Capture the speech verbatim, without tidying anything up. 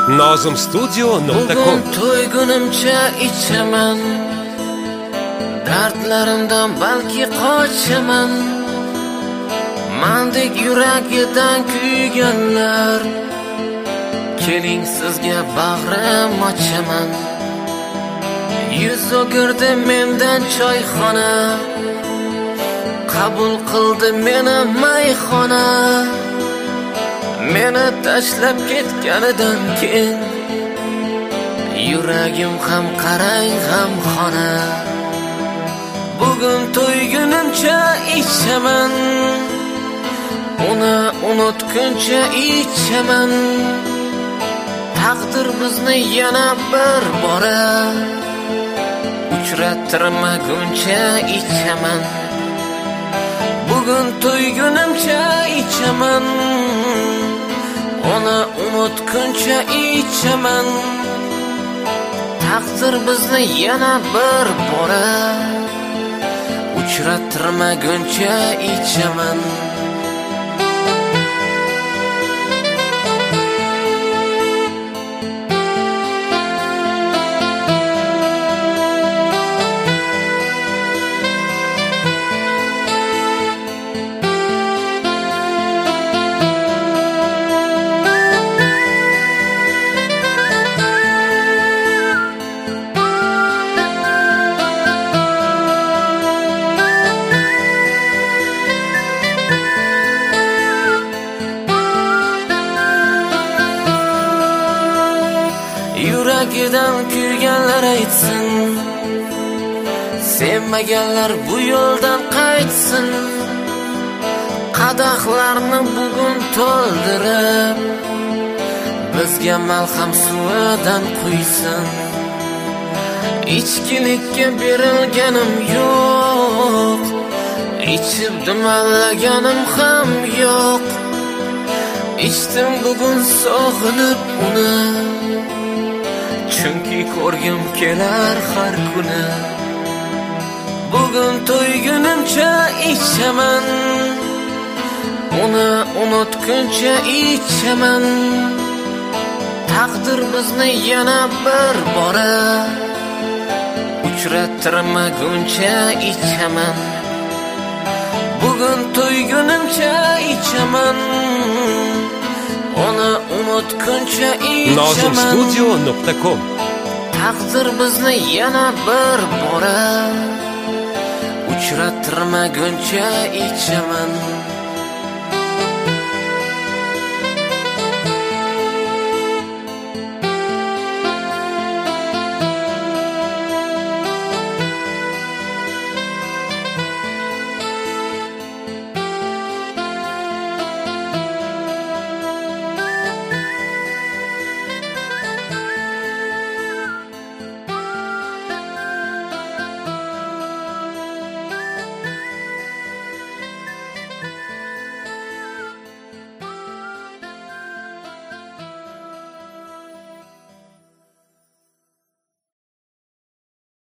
nozim studio nuqta com. Bugun to'ygunimcha ichaman, dardlarimdan balki qochaman. Mendek yuragidan kuyganlar, keling sizga bag'rim ochaman. Yuz o'girdi mendan choyxona, qabul qildi meni mayxona. Meni tashlab ketganidan keyin yuragim ham qarang g'amxona. Bugun to'ygunimcha ichaman, uni unutguncha ichaman. Taqdir bizni yana bir bora uchrattirmaguncha ichaman. Bugun to'ygunimcha ichaman, uni unutguncha ichaman. Taqdir bizni yana bir bora uchrattirmaguncha ichaman. Yuragidan kuyganlar aytsin, sevmaganlar bu yo'ldan qaytsin. Qadahlarni bugun to'ldirib, bizga malham suvidan quysin. Ichkilikka berilganim yo'q, ichib dumallaganim ham yo'q. Ichdim bugun sog'inib uni, chunki ko'rgim kelar har kuni. Bugun to'ygunimcha ichaman, uni unutguncha ichaman. Taqdir bizni yana bir bora uchrattirmaguncha ichaman. Bugun to'ygunimcha ichaman, uni unutguncha ichaman. nozim studio nuqta com. Taqdir bizni yana bir bora uchrattirmaguncha ichaman.